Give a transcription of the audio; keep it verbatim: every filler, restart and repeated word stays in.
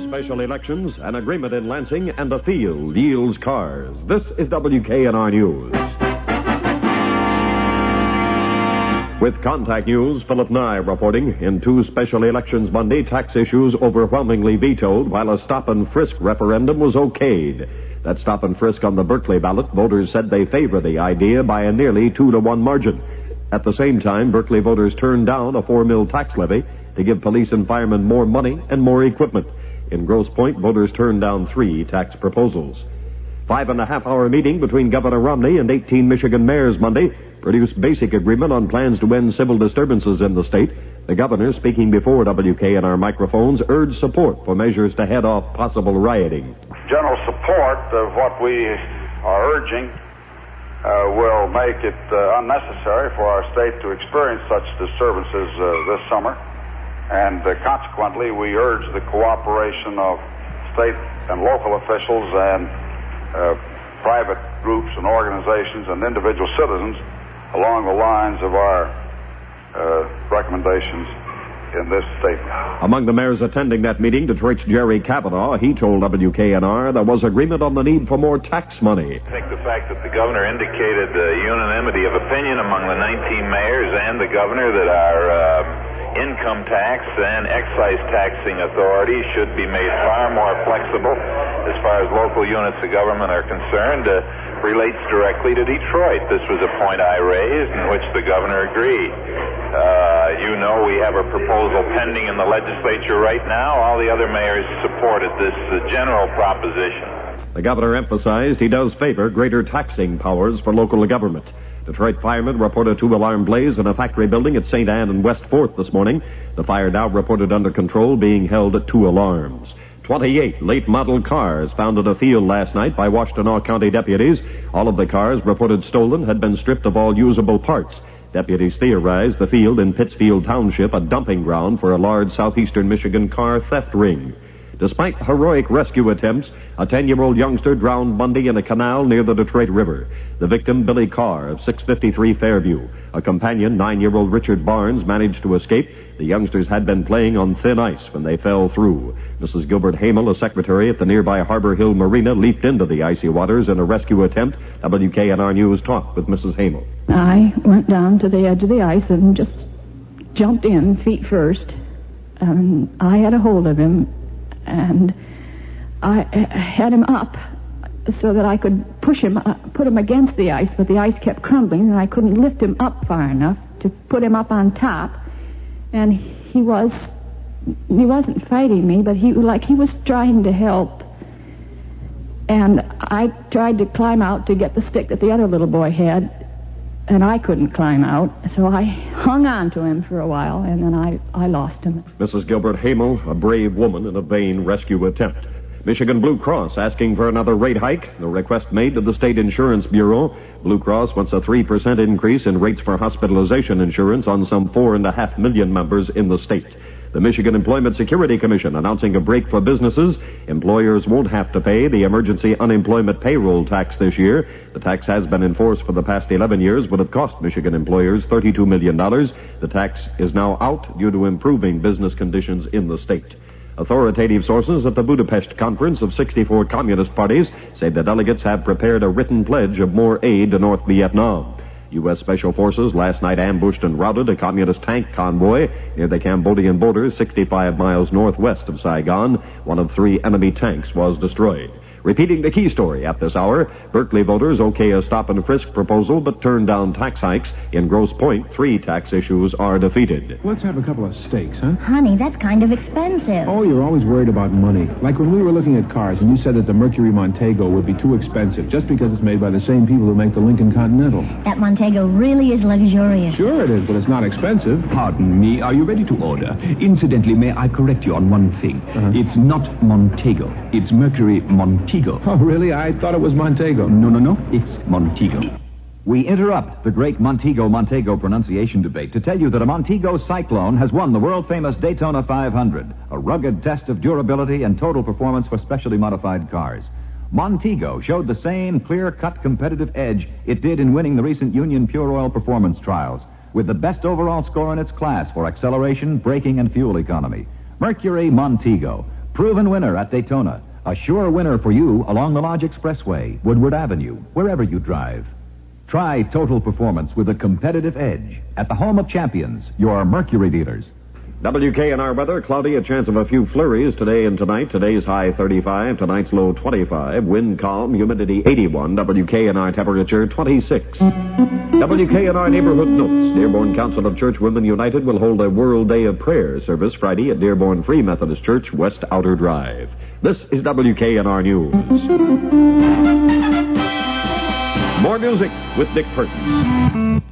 special elections, an agreement in Lansing, and a field yields cars. This is W K N R News. With Contact News, Philip Nye reporting. In two special elections Monday, tax issues overwhelmingly vetoed, while a stop-and-frisk referendum was okayed. That stop-and-frisk on the Berkeley ballot, voters said they favor the idea by a nearly two-to-one margin. At the same time, Berkeley voters turned down a four mil tax levy to give police and firemen more money and more equipment. In Grosse Pointe, voters turned down three tax proposals. Five and a half hour meeting between Governor Romney and eighteen Michigan mayors Monday produced basic agreement on plans to end civil disturbances in the state. The governor, speaking before W K N R microphones, urged support for measures to head off possible rioting. General support of what we are urging uh, will make it uh, unnecessary for our state to experience such disturbances uh, this summer. And uh, consequently, we urge the cooperation of state and local officials and uh, private groups and organizations and individual citizens along the lines of our uh, recommendations in this statement. Among the mayors attending that meeting, Detroit's Jerry Kavanaugh, he told W K N R there was agreement on the need for more tax money. I think the fact that the governor indicated uh, unanimity of opinion among the nineteen mayors and the governor that our uh, income tax and excise taxing authority should be made far more flexible as far as local units of government are concerned uh, relates directly to Detroit. This was a point I raised in which the governor agreed. Uh, you know we have a proposal pending in the legislature right now. All the other mayors supported this uh, general proposition. The governor emphasized he does favor greater taxing powers for local government. Detroit firemen reported two-alarm blaze in a factory building at Saint Anne and West fourth this morning. The fire now reported under control, being held at two alarms. twenty-eight late-model cars found in a field last night by Washtenaw County deputies. All of the cars reported stolen had been stripped of all usable parts. Deputies theorized the field in Pittsfield Township a dumping ground for a large southeastern Michigan car theft ring. Despite heroic rescue attempts, a ten-year-old youngster drowned Monday in a canal near the Detroit River. The victim, Billy Carr of six fifty-three Fairview. A companion, nine-year-old Richard Barnes, managed to escape. The youngsters had been playing on thin ice when they fell through. Missus Gilbert Hamel, a secretary at the nearby Harbor Hill Marina, leaped into the icy waters in a rescue attempt. W K N R News talked with Missus Hamel. I went down to the edge of the ice and just jumped in feet first. And I had a hold of him. And I had him up so that I could push him, uh, put him against the ice, but the ice kept crumbling, and I couldn't lift him up far enough to put him up on top. And he was, he wasn't fighting me, but he, like he was trying to help. And I tried to climb out to get the stick that the other little boy had, and I couldn't climb out, so I hung on to him for a while, and then I, I lost him. Missus Gilbert Hamel, a brave woman in a vain rescue attempt. Michigan Blue Cross asking for another rate hike. The request made to the State Insurance Bureau. Blue Cross wants a three percent increase in rates for hospitalization insurance on some four and a half million members in the state. The Michigan Employment Security Commission announcing a break for businesses. Employers won't have to pay the emergency unemployment payroll tax this year. The tax has been in force for the past eleven years, but it cost Michigan employers thirty-two million dollars. The tax is now out due to improving business conditions in the state. Authoritative sources at the Budapest Conference of sixty-four Communist parties say the delegates have prepared a written pledge of more aid to North Vietnam. U S Special Forces last night ambushed and routed a communist tank convoy near the Cambodian border, sixty-five miles northwest of Saigon. One of three enemy tanks was destroyed. Repeating the key story at this hour, Berkeley voters okay a stop-and-frisk proposal but turn down tax hikes. In Grosse Pointe, three tax issues are defeated. Let's have a couple of steaks, huh? Honey, that's kind of expensive. Oh, you're always worried about money. Like when we were looking at cars and you said that the Mercury Montego would be too expensive just because it's made by the same people who make the Lincoln Continental. That Montego really is luxurious. Sure it is, but it's not expensive. Pardon me, are you ready to order? Incidentally, may I correct you on one thing? Uh-huh. It's not Montego. It's Mercury Montego. Oh, really? I thought it was Montego. No, no, no. It's Montego. We interrupt the great Montego-Montego pronunciation debate to tell you that a Montego Cyclone has won the world-famous Daytona five hundred, a rugged test of durability and total performance for specially modified cars. Montego showed the same clear-cut competitive edge it did in winning the recent Union Pure Oil performance trials, with the best overall score in its class for acceleration, braking, and fuel economy. Mercury Montego, Proven winner at Daytona. A sure winner for you along the Lodge Expressway, Woodward Avenue, wherever you drive. Try total performance with a competitive edge at the home of champions, your Mercury dealers. W K N R weather, cloudy, a chance of a few flurries today and tonight. Today's high thirty-five, tonight's low twenty-five. Wind calm, humidity eighty-one. W K N R temperature twenty-six. W K N R neighborhood notes. Dearborn Council of Churchwomen United will hold a World Day of Prayer service Friday at Dearborn Free Methodist Church, West Outer Drive. This is W K N R News. More music with Dick Burton.